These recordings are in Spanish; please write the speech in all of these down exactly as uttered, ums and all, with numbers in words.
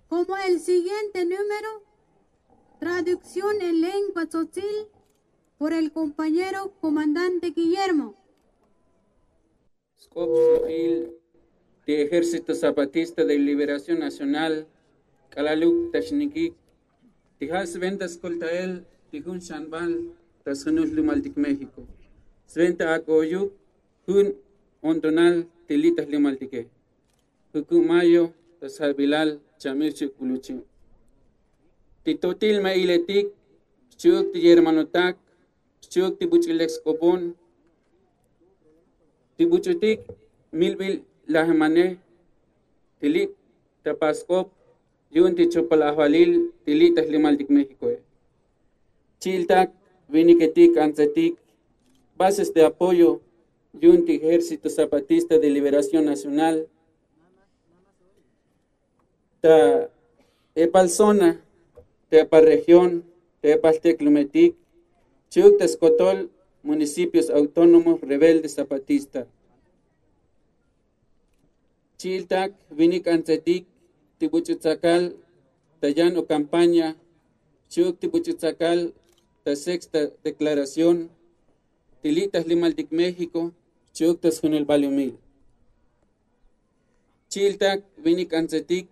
como el siguiente número, traducción en lengua tzotzil por el compañero comandante Guillermo. Scopil de Ejército Zapatista de Liberación Nacional, Calaluk Tashnikik, Tijas Ventas Coltael, Tijun Shanbal, Tasunus Lumaltic México, Sventa Akoyuk, Hun Ontonal, Tilitas Limaltique, Hukumayo, Tashabilal, Chamirchu Kuluchi, Titotil Mailetik, Chuk Tiyermanotak, Chuk Tibuchilex Copon, Tibuchutik, Milbil Lahmane, Tilit, Tapascop, Yun Tichopal Ahualil, Tilitas Limaltic México. Chiltac, Viniketik, Anzatik, bases de apoyo, Yun Ejército Zapatista de Liberación Nacional, Ta Epal Zona, Tepal Región, Tepal Teclumetic, Chuk Tescotol, municipios autónomos rebeldes zapatistas. Chiltac, Vinik Anzetik, Tibuchutzacal, Tayan o Campaña, Chuk Tibuchutzacal, Ta Sexta Declaración, Tilitas Limaltic México, Chuk Tasjunel Baliumil. Chiltac, Vinik Anzetik,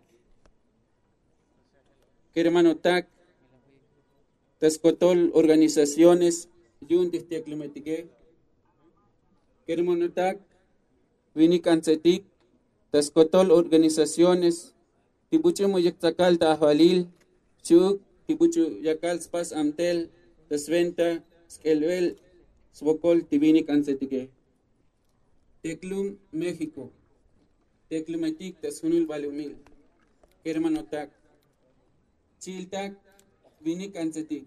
Kermanotac, Tascotol, organizaciones, Yun Tistiaclimatique, Kermanotac, Vinik Anzetik, Tascotol, organizaciones, Tibuchu Muyaktakal Tahualil, Chuk, Tibuchu Yakal Spas Amtel, Tasventa, Skelvel, Svokol, Tivinik Anzetique. Teclum, México, Teclumatic, Tasjunul Baliumil, Kermanotac, Chiltac, Vinik Anzetik.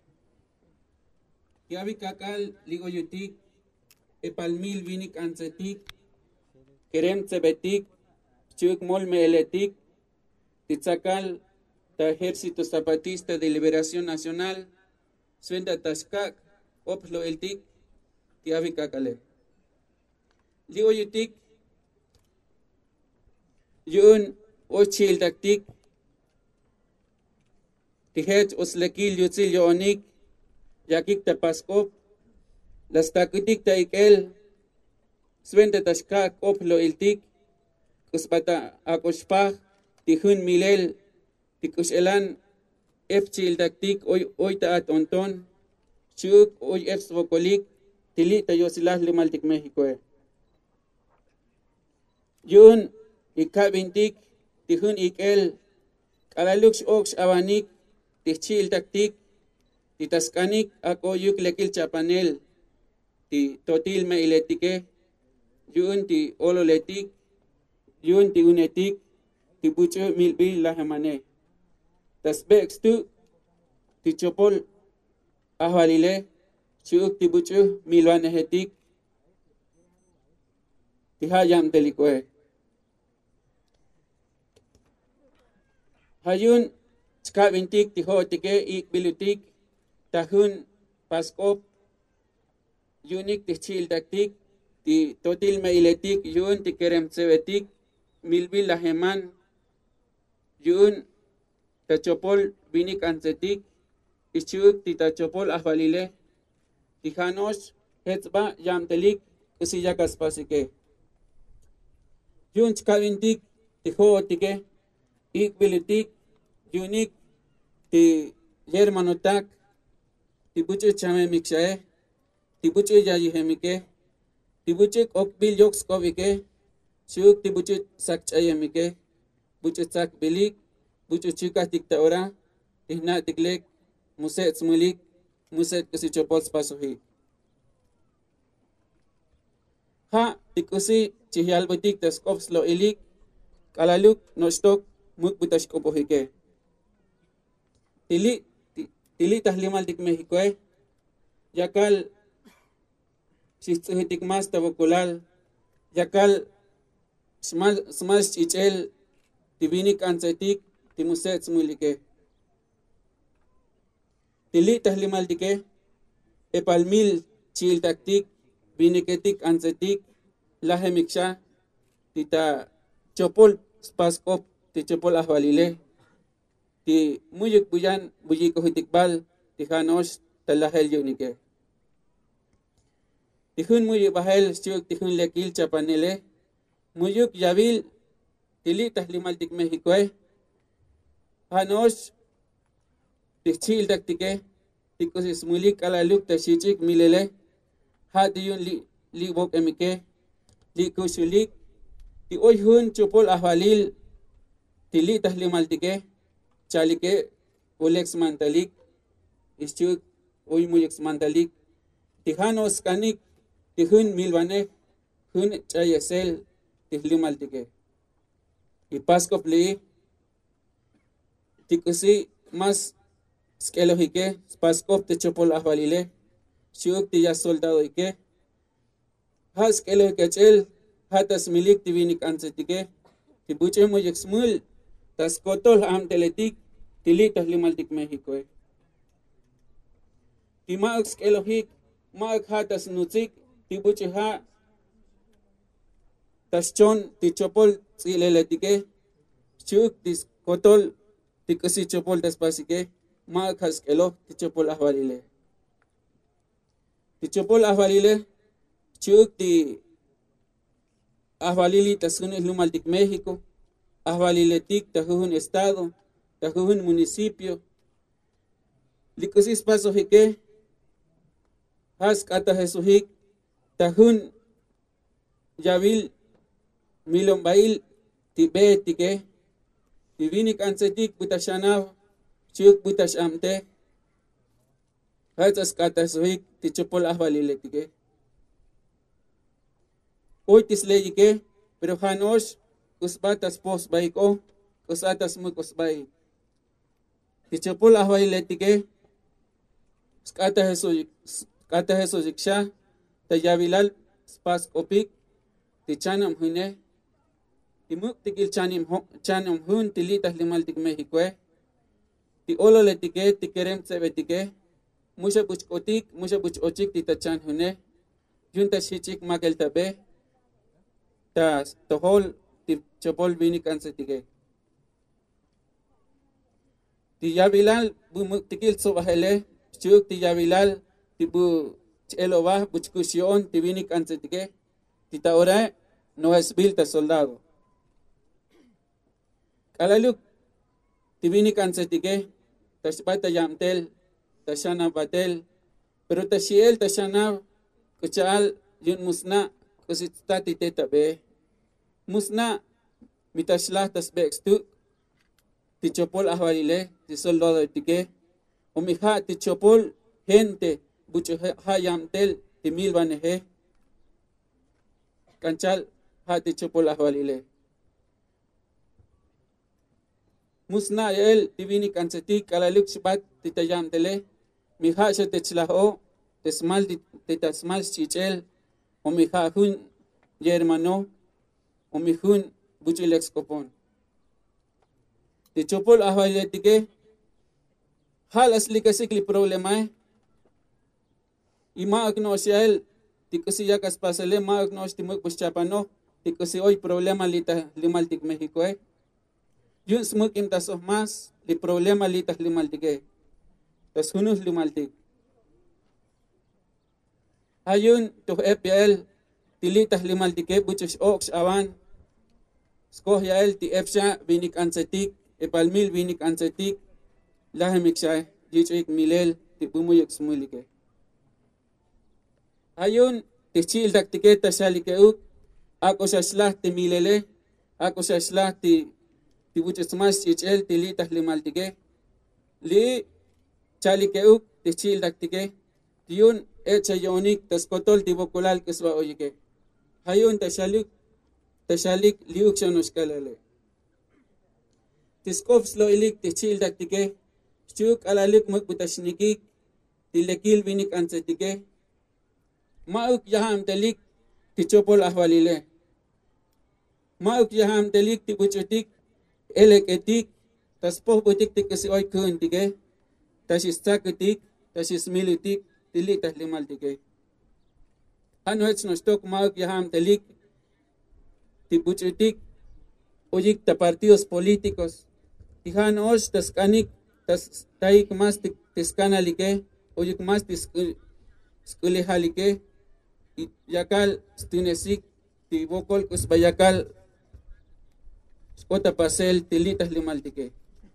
Yavi Kakal, Ligoyutik, Epalmil Vinik Anzetik, Kerem Tsebetik, Chuk Molme Eletik, Tizakal, Ta Ejército Zapatista de Liberación Nacional, Svenda Tashkak, Oplo Eltik, Yavi Kakale. Ligoyutik, Yun Ochil Taktik, Tihet Oslekil Yutzil Yonik, Yakik Tapaskop, Las Takutik Taikel, Svente Tashkak, Oplo Iltik, Kuspata Akoshpach, Tihun Milel, Tikushelan, Efchil Taktik, Oita At Onton, Chuk, Oy Efsvokolik, Tilita Yosilah Limaltik México. Yun, Ikabintik, Tihun Ikel, Kalalux Ox Abanik, Tichil Taktik, Titaskanik Akoyuk Lekil Chapanel, Ti Totil Mailetike, Yun Ti Ololetik, Yun Ti Unetik, Ti Bucho Milbil Lahamane. Tasbex tu, Ti Chopol Ahualile, Chuk Ti Bucho Milwanehetik, Ti Hayam Delikwe. Hayun Skabintik Ti Hotike Ik Bilutik, Tahun Paskop, Yunik Ti Chil Taktik, Ti Totil Mailetik, Yun Ti Kerem Tsebetik, Milbil Laheman, Yun Tachopol Vinik Anzetik, Ichuk Ti Tachopol Ahvalile, Ti Hanos Hetzba Yamtelik, Usiyakas Pasike. Yun Skabintik Ti Hotike, Ik Bilutik, Yunik Ti Yermanotak, Tibuchu Chame Mixae, Tibuchu Yayihemike, Tibuchu Okbil Yokskovike, Chuk Tibuchu Sakchayemike, Buchu Sak Bilik, Buchu Chika Tiktaora, Tihna Tiklek, Muset Smulik, Muset Kusichopos Pasuhi. Ha Tikusi Chihyalbutik Taskovs Lo Ilik, Kalaluk Nostok, Mukbutashkopohike. Tili Tili Tahlimaltik México, Yakal Shitsuhitik Mas Tabokulal, Yakal Smash Chichel, Tivinik Anzetik, Timuset Smulike. Tili Tahlimaltike, Epalmil Chil Taktik, Viniketik Anzetik, Lahemiksha, Tita Chopol Spaskop, Tichopol Ahvalile, ti muyuk buyan buyiko hitikbal ti hanosh talahel yunike. Tihun muyuk bahel siuk tihun lekil chapanele muyuk yabil tili tahlimal tik Mexicoe hanosh tichil taktike tikusis mulik alaluk tashichik milele hadiyun li libok emike li kusulik ti oyhun chupol ahwalil tili tahlimal tike chalike ulex mantalik ischuk oy muyex mantalik tihanos kanik tihun milwane hun chayesel tihlimal tike y paskop li tikusi mas skelojike paskop te chupol ahwalile shuk ti ya soldado ike has skelojike chel hatas milik tivinik ansetike tibuche muyex mul tas kotol am teletik tili tahlimal tik Mexico ti maak skelojik maak hatas nutsik tibuche ha tas chon ti chopol tsileletike chuk tis kotol tikasi chopol tas pasike maak has skelo ti chopol ahwalile ti chopol ahwalile chuk ti ahwalili tas hunis lumal tik México ahwaliletik tahujun estado tahujun municipio likusis paso hike has kata jesuhik tahun yabil milombail tibe tike tivinik ansetik butashanaw chuk butash amte has kata jesuhik ti chupol ahwaliletike hoy tisleyike pero hanosh usbatas pos baiko usatas mu kusbay ti chupol ahwaliletike skata jesu kata jesu siksha tayabilal spas opik ti chanam hune ti muk tikil chanim chanam hun tili tahlimal tik Mexico ti olo letike ti kerem sebetike musha buchkotik musha buchochik ti tachan hune yun ta shichik makel tabe ta tohol ti chopol bini kansetike ti yabilal bumuk tikil sobahele chuk ti yabilal ti bu cheloba buchkusyon ti bini kansetike ti taora no es bilta soldado kalaluk ti bini kansetike tashpata yamtel tashana batel pero tashiel tashana kuchal yun musna kusitati tetabe musna mitashlah tasbextu ti chopol ahwalile ti soldado tike umiha ti chopol gente bucho hayamtel ti milbaneje kanchal ha ti chopol ahwalile musna el ti bini kansetik kalaluk sibat ti tayamtele miha sha techlaho tesmal ti tasmal chichel umiha hun yermano umihun buchilex kopon ti chopol ahwaliletike hal asli kasikli problema ima agno siel ti kasi yakas pasale ma agno ti muk buschapano ti kasi oy problema lita limaltik Mexico eh yun smuk imtasoh mas li problema lita limaltik tas hunus limaltik ayun to F P L tilita limaltik buchos ox awan skoh yael ti efsha binik ansetik epalmil binik ansetik lahemik shay yichik milel ti bumuyok smulike ayun ti chil daktike tashalike uk ako shashlah ti milele ako shashlah ti ti buchos mas chichel ti li tahlimaltike li chalike uk ti chil daktike yun echa yonik tas kotol ti bokulal keswa oyike ayun tashaluk tashalik liuk shanush kalale tiskov slo ilik ti chil daktike chuk alalik muk butashniki tilekil binik ansetike mauk yaham telik ti chopol ahwalile mauk yaham telik ti buchutik elek etik taspoh butik ti kasi oy kun tike tasis sakutik tasis militik tili tahlimal tike ano hets no stok mauk yaham telik ti buchutik uyik ta partidos políticos Tihan os tas kanik tas taik mas tiskana like oyuk mas tis skuli halike yakal stinesik ti bokol kus bayakal skota pasel tilitas limaltike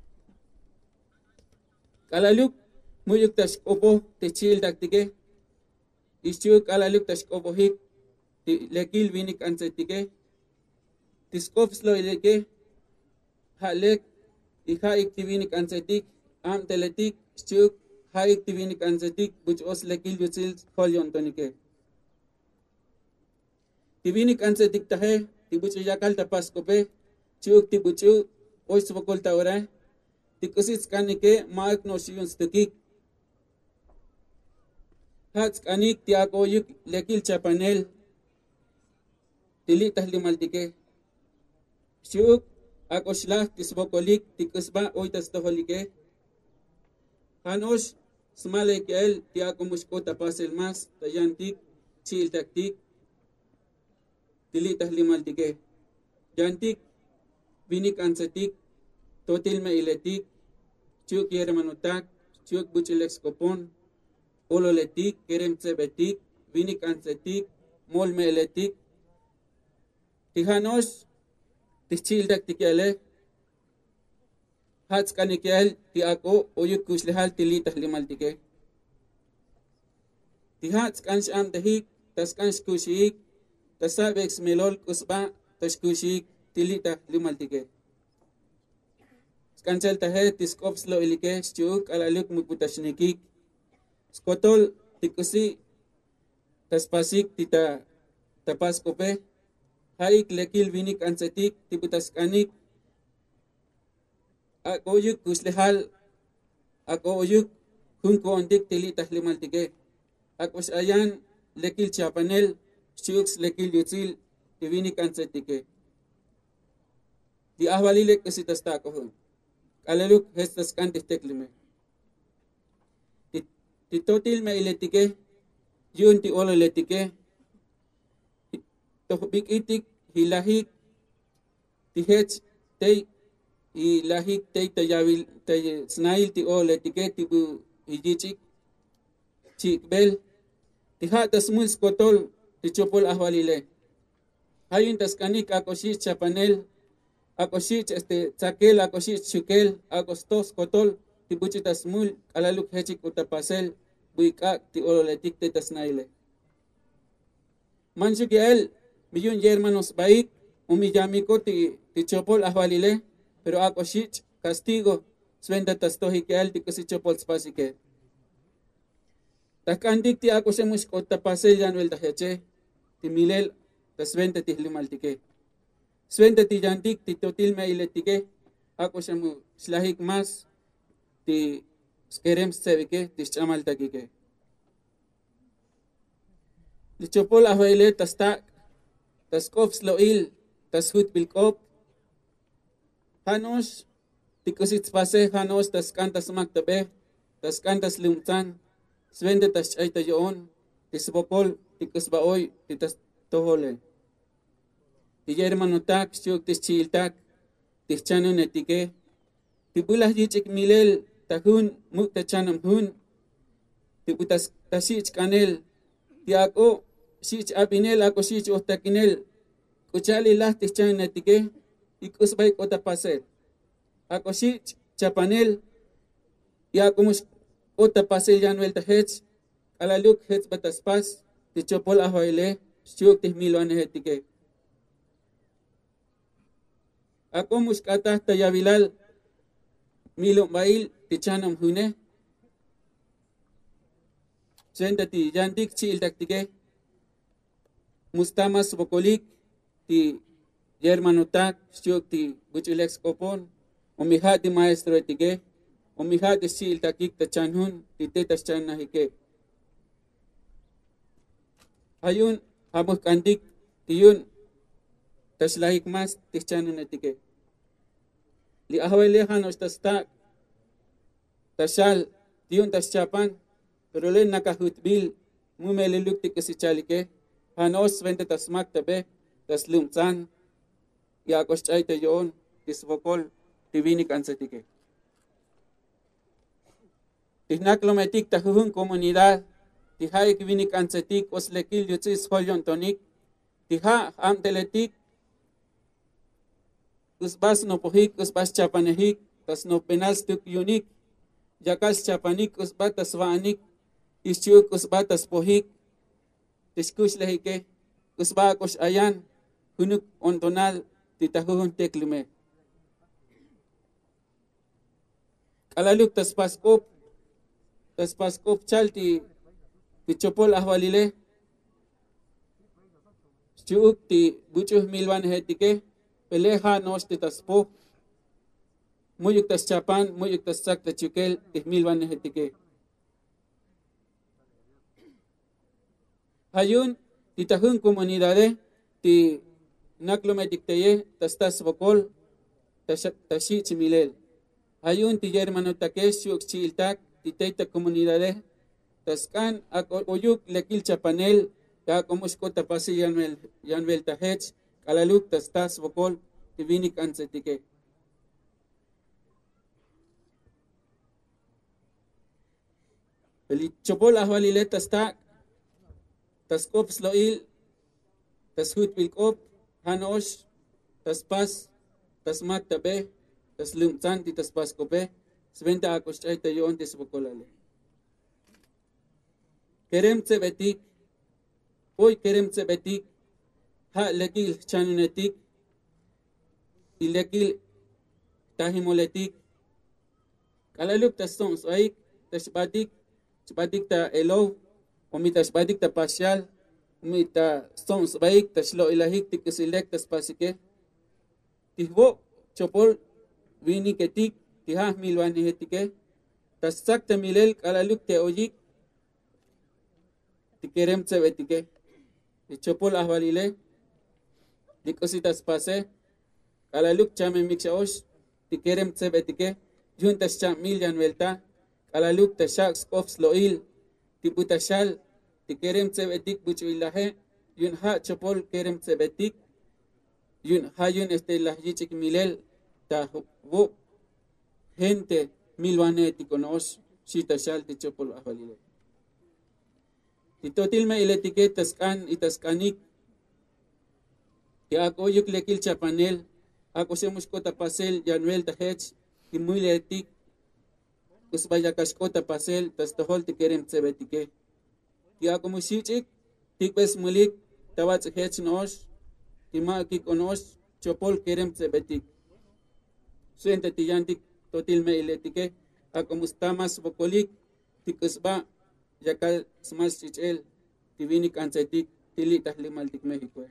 kalaluk muyuk tas opo tichil daktike isyuk kalaluk tas opo hik ti lekil vinik ansetike tiskops lo ileke halek ihaik tivinik ansetik am teletik isyuk haik tivinik ansetik buch os lekil yusil kolyon tonike tivinik ansetik tahe tibuch yakal tapas kope chuk tibuchu ois bokol taura tikusis kanike maak no shiyun stukik hats kanik tiakoyuk lekil chapanel tili tahlimaltike shuk akoslah tisbokolik tikusba oitas toholike hanos smale kel tiako musko tapasel mas tayantik chil taktik tili tahlimaltike yantik vinik ansetik totil me iletik chuk yermanutak chuk buchilex kopon ololetik kerem tsebetik vinik ansetik mol me iletik tihanos tichil taktikele hats kanikel tiako oyuk kuslehal tili tahlimaltike tihats kansham tahik tas kansh kushik tasabex melol kusba tas kushik tili tahlimaltike skanchal tahe tiskops lo ilike chuk alaluk mukutashnikik skotol tikusi taspasik tita tapas kope haik lekil vinik ansetik tibutas kanik ako oyuk kuslehal ako oyuk kunko ondik tili tahlimaltike akos ayan lekil chapanel chuks lekil yutil vinik ansetike di ahwalilek kasitas takohon kalaluk hestas kantih teklime ti totil me iletike yun ti olo letike tohbik itik hilahik tihech tei hilahik tei tayawil tei snail ti olo letike tibu hijichik chikbel tiha tasmul skotol ti chopol ahwalile hayun taskanik akoshich chapanel akoshich este tsakel akoshich chukel akostos kotol tibuchi tasmul alaluk hechik utapasel buika ti olo letik te tasnaile manchuk el millón de hermanos baik umiyamiko ti ti chopol ahwalile pero akoshich castigo swenda tastohi kel ti kasi chopol spasike takandik ti ako se muskot tapasel yanwel taheche ti milel taswenta ti hlimaltike swenda ti jantik ti totil me iletike ako se mu slahik mas ti skerem sevike ti chamal takike li chopol ahwalile tastak taskops loil tashut bilkop hanos tikusit pase hanos taskantas maktabe taskantas lumtan swende tas ayta yoon tisbokol tikusbaoy titas tohole ti yermanutak syuk tischiltak tichano netike tibulah yichik milel tahun muktachanam hun tibutas tasich kanel tiako sich abinel ako sich otakinel kuchali lah tischan netike ikusbay kota pasel ako sich chapanel tiako mus kota pasel yanwel tahech alaluk hech bataspas tichopol ahoyle syuk tihmilwan hetike ako muskata tayabilal milo bail tichanam hune senda ti jantik chil taktike mustamas bokolik ti yermanutak syuk ti buchilex kopon umiha ti maestro etige umiha ti chil takik tachanhun ti tetas chan nahike ayun habuh kandik ti yun taslahik mas ti chanun etige li ahwele hanos tastak tasal ti yun taschapan pero len nakahutbil mumeliluk ti kasi chalike hanos vente tasmak tabe taslumtsan yakos chay tayon tisbokol tibini kansetike. Tihnaklometik tahujun comunidad, tihai kibini kansetik oslekil yutzis holyon tonik, tiha amteletik, usbas no pohik, usbas chapanehik, tas no penals tuk yunik, yakas chapanik, usbatas waanik, ischuk usbatas pohik, tishkush lehike, usbakos ayan, hunuk ontonal, titahujun teklume. Kalaluk tas paskop, tas paskop chalti, tichopol ahwalile, chuk ti buchuh milwan hetike, peleha nos ti taspo, muyuk tas chapan, muyuk tas sak ta chukel, ti milwan hetike. Hayun, ti tahun komunidade, ti naklometike, tas tas bokol, tashi chimilel. Hayun ti hermano takesh yuk chiltak, ti teita komunidade, taskan ak oyuk lekil chapanel, ka komusko tapasi yanvel yanvel tahech, kalaluk tas tas bokol, ti vinik ansetike. Peli chopol ahwalile tas ta, tas kop sloil, tas hut pilkop, hanosh, tas pas, tas mat tabe, tas lumtsan ti tas pas kope, sventa akos chay tayon tis bokolale. Kerem tsebetik, hoy kerem tsebetik, ha lekil chanunetik, ilekil tahimoletik, kalaluk tas son soik, tas badik, badik ta elo, umitas badik ta pasyal, umita son soik, tas lo ilahik tikusilek tas pasike, tihbo chopol, vini ketik, tihah milwani hetike, tas sakta milel kalaluk te oyik, tikerem tsebetike, tichopol ahwalile, dikositas pase, kalaluk chame mixaosh, tikerem tsebetike, juntas cham milyan velta, kalaluk ta shaks kofs loil, tiputashal, tikerem tsebetik buchuilahe, yun ha chopol kerem tsebetik, yun ha yun este lahyichik milel, ta wo gente milwane ti konos sita shal ti chopol ahwalile. Titotil me iletike taskan itaskanik, ti ako yuk lekil chapanel, ako semusko tapasel yanwel tahech, ti muy letik, usbayakasko tapasel, tas tohol ti kerem tsebetike. Ti ako musichik, tikbes mulik, tawats hech nos, ti maakik onos, chopol kerem tsebetik. Suente ti yantik totil me iletike, ako mustamas bokolik, tikusba, yakal smas chichel, tivinik ansetik, tili tahlimaltik Mexico.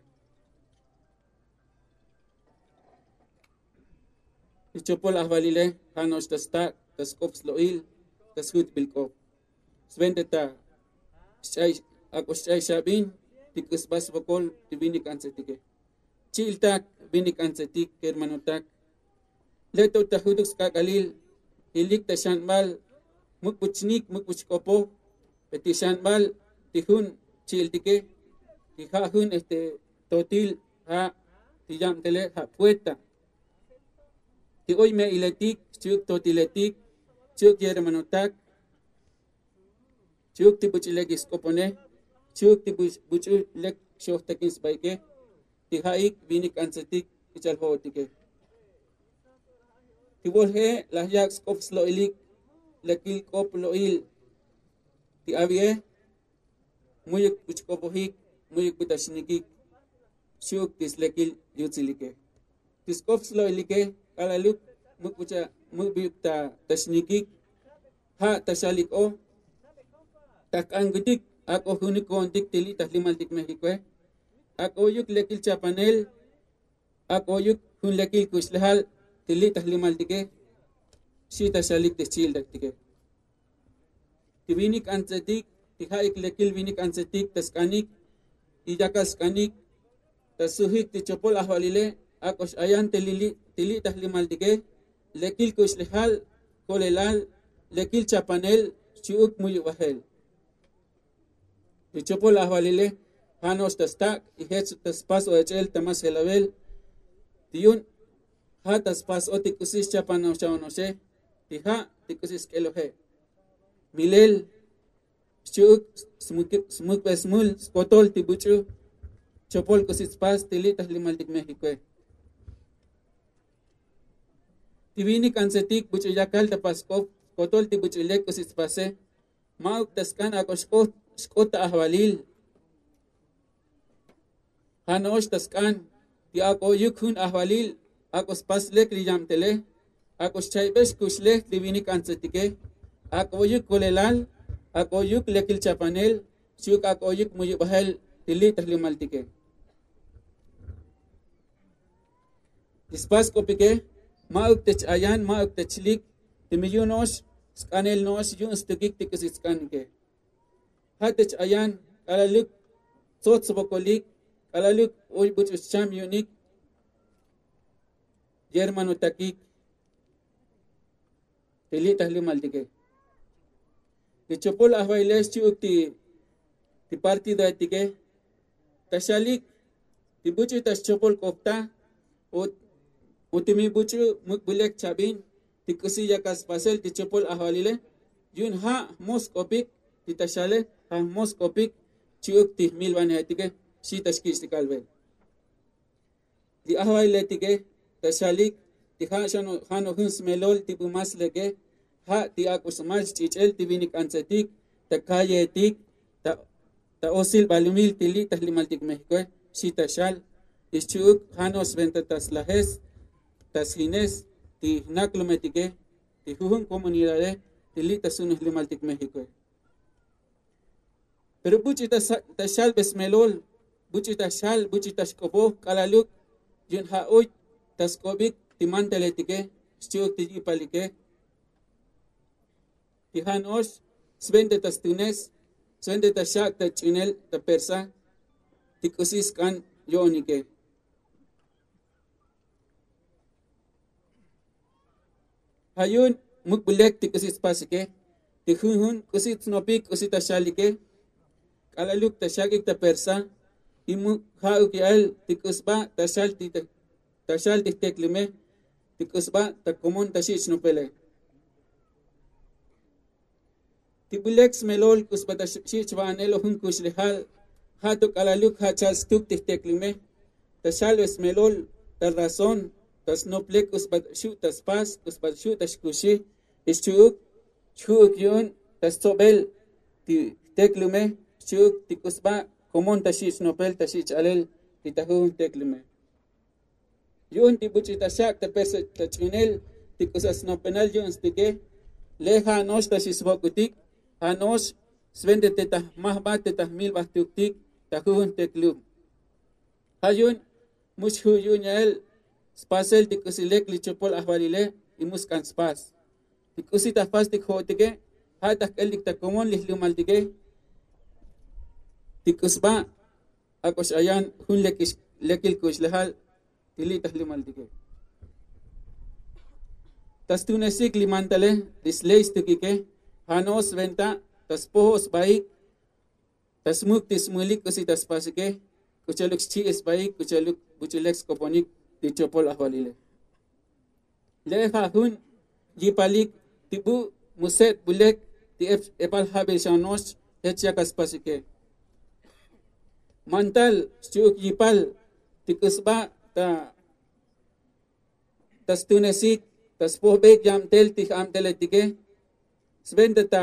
Tichopol ahwalile, hanos tastak, tas kops loil, tas hut bilkop. Svente ta, ako shay sabin, tikusbas bokol, tivinik ansetike. Chiltak, vinik ansetik, hermanotak. Leto tahudux kakalil, hilik ta shanbal, mukpuchnik, mukpuchkopo, peti shanbal, tihun, chiltike, tihahun, este, totil, ha, tiyamtele, ha, pueta. Ti hoy me iletik, chuk totiletik, chuk yermanotak, chuk ti buchilek iskopone, chuk ti buchilek shohtakins baike, ti haik, vinik ansetik, ichalhotike. Tibolhe lahyak skops loilik, lekil kop loil, ti avie, muyuk buchkopohik, muyuk butashnikik, shuk tis lekil yutsilike. Tis kops loilike, kalaluk, mukbucha, mukbuyuk ta tashnikik, ha tashalik o, tak anggutik, ako hunikontik tili tahlimaltik Mexico, ako yuk lekil chapanel, ako yuk hun lekil kuslehal, tili tahlimaltike, sita shalik tichildaktike. Tivinik ansetik, tihaik lekil vinik ansetik, taskanik, iyakas kanik, tasuhik tichopol ahwalile, akos ayan tili tili tahlimaltike, lekil kuslehal, kolelal, lekil chapanel, chiuk muyuwahel. Tichopol ahwalile, hanos tastak, ihetsu taspas o echel tamas helabel, tiyun, hatas pas o tikusis chapan o siya no se tiha tikusis kelohe milel chuk smuk smuk pesmul skotol tibuchu chopol kusis pas tili tahlimal tik Mexico tivini kansetik buchu yakal tapaskop kotol tibuchu lek kusis pase mauk taskan akoskot skota ahwalil hanosh taskan ti ako yukun ahwalil akos paslek riyam tele akos chaybes kusle tivini kansetike ako yuk kolelal ako yuk lekil chapanel syuk ako yuk muyu bahel tili tahlimal tike dispas kopike mauk tech ayan mauk techlik timiyunos skanel nos yun stukik tikusis skanke hatech ayan kalaluk sot sobokolik kalaluk oy buch cham unik Germano takik tili tahlimal tike di chopol ahwailes chuk ti ti partida tike tashalik ti buchu tas chopol kopta o utimi buchu mukbulek chabin ti kusi yakas pasel ti chopol ahwalile yun ha moskopik ti tashale ha moskopik chuk ti milwan hetike si tashkis ti kalve di ahwaile tike tashalik ti ha shano hano huns melol ti bumas lege ha ti akus mas chichel ti vinik ansetik ta kayetik ta ta osil balumil tili tahlimal tik Mexico si tashal ischuk hanos venta tas lajes tas hines ti naklometike ti huhun comunidade tili tasun tahlimal tik Mexico pero buchi tashal besmelol buchi tashal buchi tashkopo kalaluk yun ha oy taskobik timanteletike ischuk ti ipalike tihanos svente tastunes svente tashak ta chinel ta persa tikusis kan yonike hayun mukbulek tikusis pasike tihun kusit snopik kusit tashalike kalaluk tashakik ta persa imu hauk yal tikusba tashal ti tashal ti teklime tikusba ta komon tashich nopele tibulex melol kusbata shichwanelo hun kushlihal hato kalaluk hachal stuk tihteklime tashalves melol ta razón tas noplek kusbat shu tas pas kusbat shu tas kushi ischuk chuk yun tas sobel ti teklume chuk ti kusba komon tashich nopel tashich alel ti tahun teklume yun ti buchi tashak ta perse ta chunel ti kusas nopenal yun stike leha nos tashisbokutik hanos svende tetah mahbat tetah mil bahtuktik tahun teklum hayun mushu yunyel spasel tikusilek lichopol ahwalile imus kan spas tikusita pas tikhotike hatak elik takomon lihlumal tike tikusba akos ayan hun lekis lekil kuslehal tili tahlimal tike tastunesik limantale disleis tukike hanos venta tas pohos baik tas muk tismulik kusi tas pasike kuchaluk chi es baik kuchaluk buchulex koponik di chopol ahwalile leha hun jipalik tibu muset bulek ti epal habel shanos hetya kas pasike mantal chuk jipal tikusba ta tas tunesik tas pohbek jam tel ti am teletike svende ta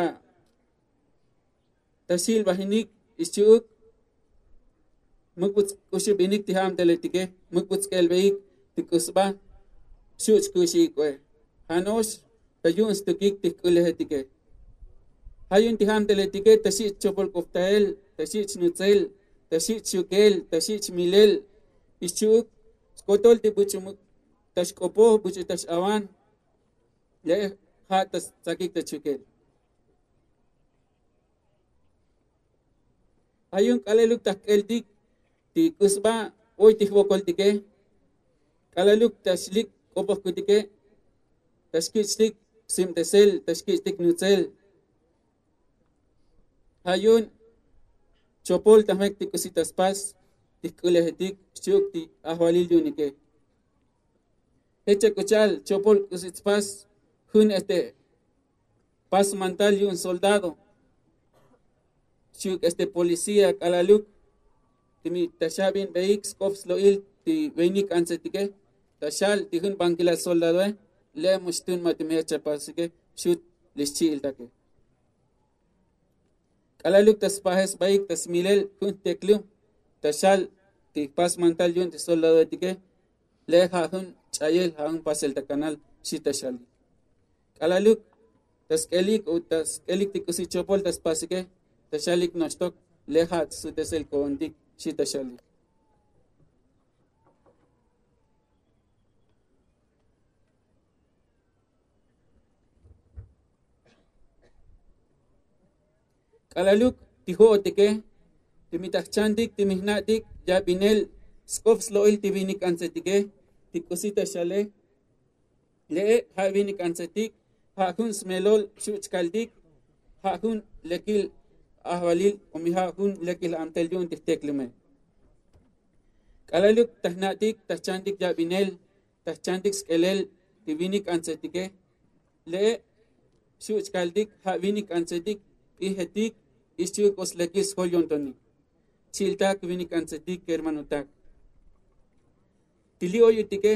tasil bahinik ischuk mukbuts kushibinik tiham teletike mukbuts kelbeik tikusba shuch kushi kwe hanos tayun stukik tikulehetike hayun tiham teletike tashich chopol koftael tashich nutzel tashich shukel tashich milel ischuk skotol tibuchumuk tashkopo buchu tash awan le ha tas sakik tachukel ayun kalaluk takeldik ti kusba oy tihwokol tike kalaluk taslik kopok kutike tashkitslik simtesel tashkitslik nutzel ayun chopol tamek tikusitas pas tikulehetik chuk ti ahwalil yunike hecha kuchal chopol kusitspas hun este pas mantal y un soldado chuk este policía kalaluk timi tashabin beix kops loil ti venik ansetike tashal ti hun bankila soldado le mustun matime chapasike shut lischil take kalaluk tas pahes baik tas milel hun teklu tashal ti pas mantal yun ti soldado tike le ha hun chayel ha hun pasel ta kanal shi tashal kalaluk tas kelik o tas kelik ti kusi chopol tas pasike tashalik nostok le ha su tesel kondik shi tashal kalaluk tiho tike timitachandik timihnatik ya binel skops loil tivinik ansetike tikusita shale le ha vinik ansetik ha hun smelol shuchkaldik ha hun lekil ahwalil umi ha hun lekil amtel yun tihteklume kalaluk tahnatik tachandik ya binel tachandik skelel tivinik ansetike le shuchkaldik ha vinik ansetik ihetik ischuk oslekis holyontoni chiltak vinik ansetik hermanotak tili oyutike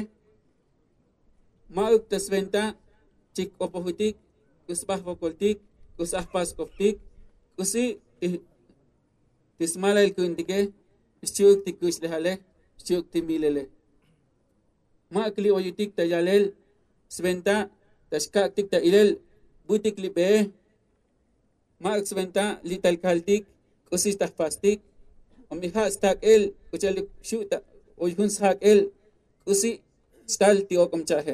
mauk tasventa chik opohutik kusbah vokoltik kusah paskoptik kusi tismalal kuntike ischuk tikus lehale ischuk timilele mauk li oyutik tayalel sventa tashkak tik ta ilel butik libe mauk sventa lital kaltik kusi tahpastik omiha stak el kuchalik shuta oyhun sak el kusi stal tiokom chahe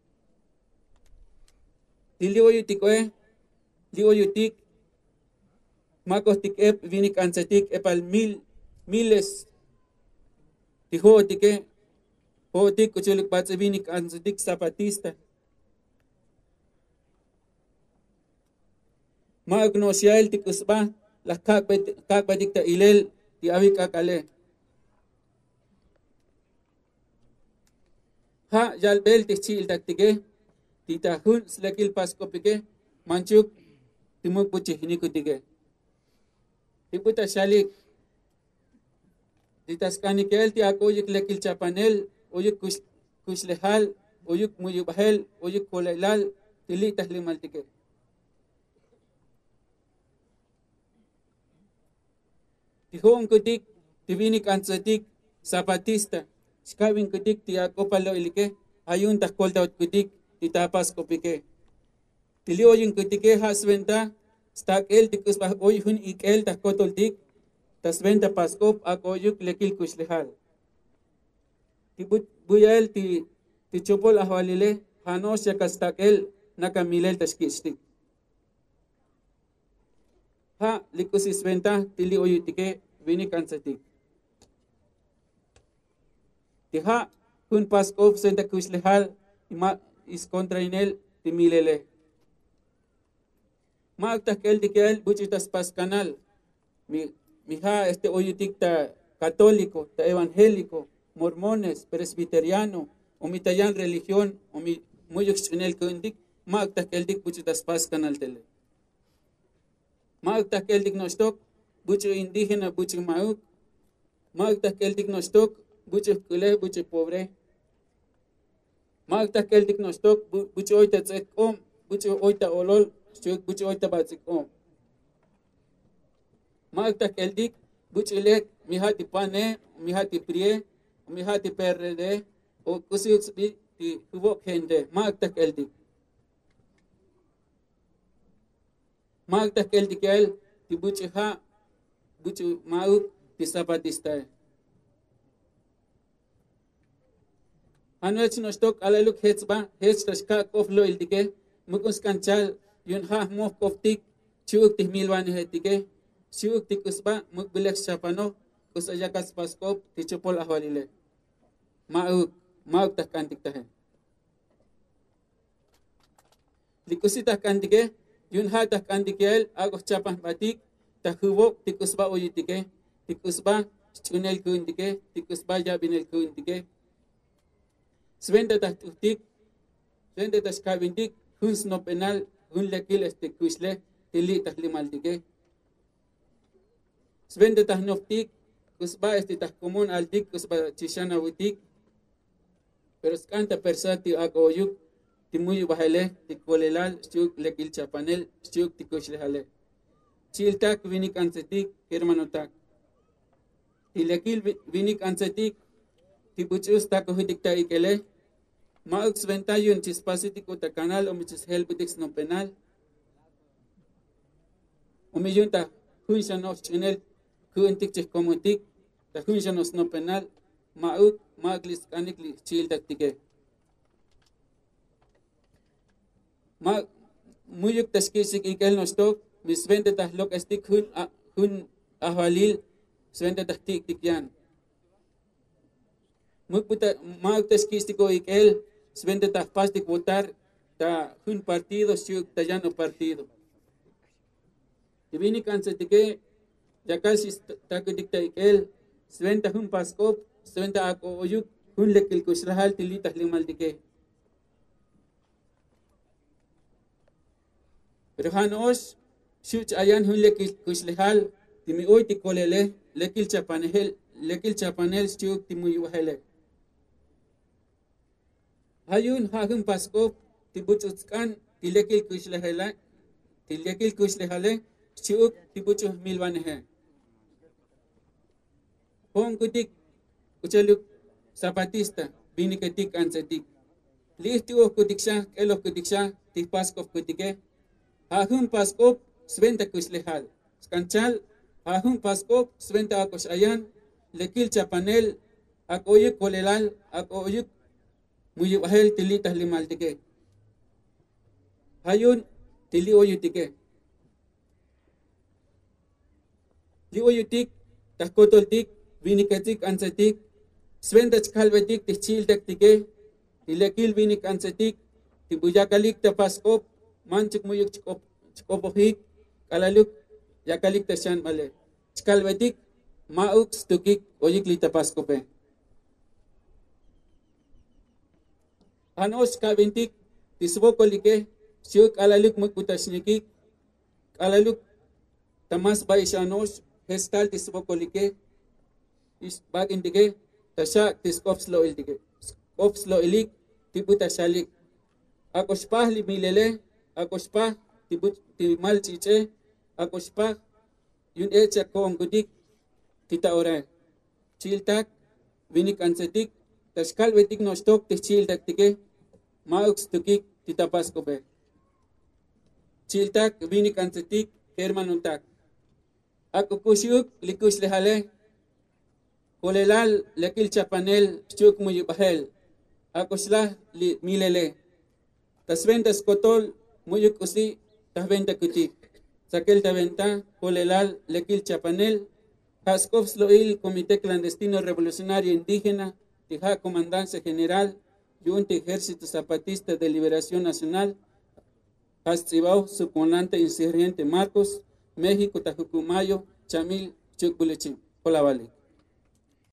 tilioyutik oe lioyutik makostik ep vinik ansetik epal mil miles tihotike hotik kuchulik patse vinik ansetik zapatista magnosiael tikusba la kakbadik ta ilel ti awik akale ha jalbel ti chil taktike ti tahun slakil paskopike manchuk timuk puchi hinikutike tiputa shalik ti taskanikel ti akoyik lekil chapanel oyuk kush kushlehal oyuk muyubahel oyuk kolailal tili tahlimaltike tihong kutik tivinik ansetik zapatista skawin kutik ti akopalo ilike ayun takol daut kutik ti tapas kopike tilioyin kutike hasventa stak el tikus bah oyhun ikel takotol tik tasventa paskop akoyuk lekil kuslehal tibut buyel ti ti chopol ahwalile hanos ya kastakel nakamilel tashkistik ha likusis venta tili oyutike vinik ansetik tiha kun paskop senta kuslehal ima is kontrainel timilele magtakel dikel buchitas pas kanal mi miha este oyutik ta católico ta evangélico mormones presbiteriano o mitayan religión o mi muyuk chinel kundik magtakel dik buchitas pas kanal tele magtakel dik nostok buchu indígena buchu mauk magtakel dik nostok buchu kule buchu pobre magtakel dik nostok buchu oita tsekom buchu oita olol chuk buchu oita batsekom magtakel dik buchu lek mihati pane mihati prie mihati prd o kusiuts bi ti hubo kende magtakel dik magtakel dikel ti buchu ha buchu mauk ti zapatista Anuach nostok alaluk hetsba hets tashka koflo ildike mukus kanchal yun ha mof koftik chuk ti milwan hetike chuk ti kusba mukbilek chapano kusayakas paskop ti chupol ahwalile mauk mauk takantik tahe likusi takantike yun ha takantikel agos chapan batik tahubok ti kusba oyitike ti kusba chunel kuntike ti kusba jabinel kuntike Sventa tahtutik, sventa tashkabintik, huns no penal, hun lekil este kuisle, tili tahlimaldike. Sventa tahnoftik, kusba este tahkumun altik, kusba chishana witik. Pero skanta persati akoyuk, timuyu bahale, tikolelal, stiuk lekil chapanel, stiuk tikuishlehale. Chiltak vinik ansetik, hermanotak. Tilekil vinik ansetik, tibuchus takohitik ta ikele. Maux ventayun chispasitiko ta canal o michis helbitix no penal. Umiyunta hunshanos chinel kuentik chikomutik, ta hunshanos no penal, mauk maglis kanikli chiltak tike. Ma muyuk tashkisik ikel nostok, mis vente tahlok estik hun hun ahwalil, svente tahtik tikyan. Mukputa mauk tashkistiko ikel, svente tahpastik votar, ta hun partido, siuk tayano partido. Tibini kansetike, yakasis takudik ikel, svente hun paskop, svente ako oyuk, hun lekil kusrahal tilitah limaldike. Pero hanos, shuch ayan hun lekil kuslehal, timi oy tikolele, lekil chapanel, lekil chapanel shuch timuyuhele. Hayun hahun paskop, tibuchutskan, tilekil kuslehele, tilekil kuslehale, shuch tibuchuh milwanehe. Hong kutik, uchaluk zapatista, biniketik ansetik. Lihtiuh kutiksa, eloh kutiksa, tipaskop kutike. Hahun paskop, sventa kuslehal. Skanchal, hahun paskop, sventa akos ayan, lekil chapanel, akoyuk kolelal, akoyuk muyuhel tilitah limal tike. Hayun, tili oyutike. Li oyutik, tahkotoltik, viniketik ansetik, sventa chkalvetik, tichiltek tike, tilekil vinik ansetik, tibuyakalik tapaskop, manchik muyuk chikop chikopohik kalaluk yakalik tasyan male chkalvetik mauk stukik oyik litapaskope anos kaventik tisbokolike siuk kalaluk mukutashnikik kalaluk tamas baishanos hestal tisbokolike is bagindike tasha tiskopslo iltike skopslo ilik tiputashalik akospah limilele akospah tibut timal chiche akospah yun echa kong gudik tita ore chiltak vinik ansetik tashkal vetik nostok tichiltak tike maux tukik tita paskope chiltak vinik ansetik hermanuntak akokusyuk likus lehale kolelal lekil chapanel chuk muyubahel akoslah li milele tasventas kotol muyuk usi tahventa kutik. Sakel taventa, kolelal, lekil chapanel, Haskovs loil, Comité Clandestino Revolucionario Indígena, Tija Comandancia General, Yunte Ejército Zapatista de Liberación Nacional, Hastzibao, su comandante insurgente Marcos, México, Tajucumayo, Chamil, Chuculechin. Hola, vale.